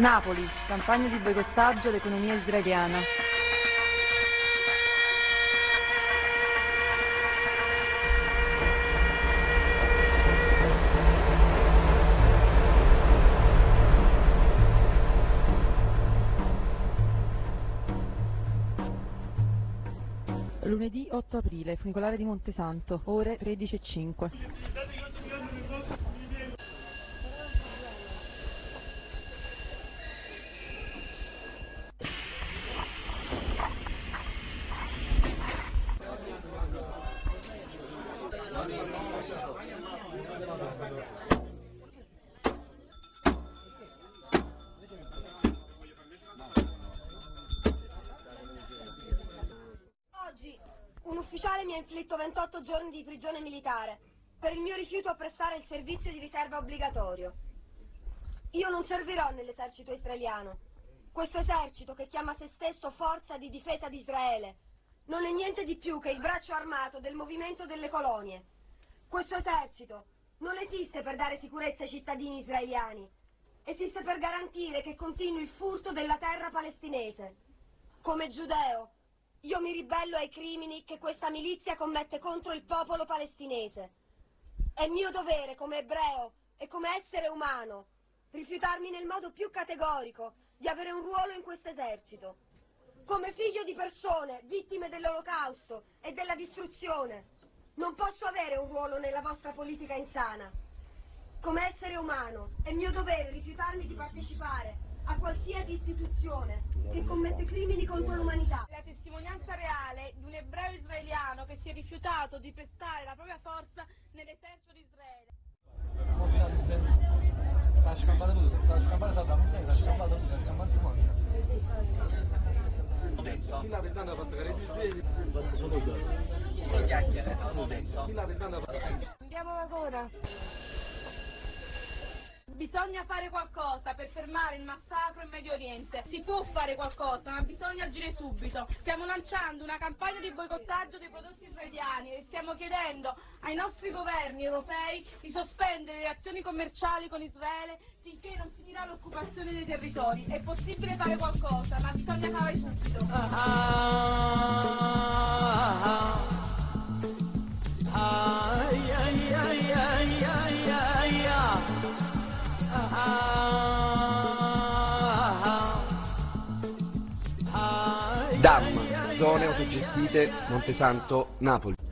Napoli, campagna di boicottaggio all'economia israeliana. Lunedì 8 aprile, funicolare di Montesanto, ore 13:05. Oggi un ufficiale mi ha inflitto 28 giorni di prigione militare per il mio rifiuto a prestare il servizio di riserva obbligatorio. Io non servirò nell'esercito israeliano. Questo esercito, che chiama se stesso Forza di Difesa di Israele, non è niente di più che il braccio armato del movimento delle colonie. Questo esercito non esiste per dare sicurezza ai cittadini israeliani. Esiste per garantire che continui il furto della terra palestinese. Come giudeo, io mi ribello ai crimini che questa milizia commette contro il popolo palestinese. È mio dovere come ebreo e come essere umano rifiutarmi nel modo più categorico di avere un ruolo in questo esercito. Come figlio di persone vittime dell'Olocausto e della distruzione, non posso avere un ruolo nella vostra politica insana. Come essere umano è mio dovere rifiutarmi di partecipare a qualsiasi istituzione che commette crimini contro l'umanità. La testimonianza reale di un ebreo israeliano che si è rifiutato di prestare la propria forza nell'esercito di Israele. Andiamo ancora. Bisogna fare qualcosa per fermare il massacro in Medio Oriente. Si può fare qualcosa, ma bisogna agire subito. Stiamo lanciando una campagna di boicottaggio dei prodotti israeliani e stiamo chiedendo ai nostri governi europei di sospendere le azioni commerciali con Israele finché non finirà l'occupazione dei territori. È possibile fare qualcosa, ma bisogna fare subito. DAM, zone autogestite Montesanto, Napoli.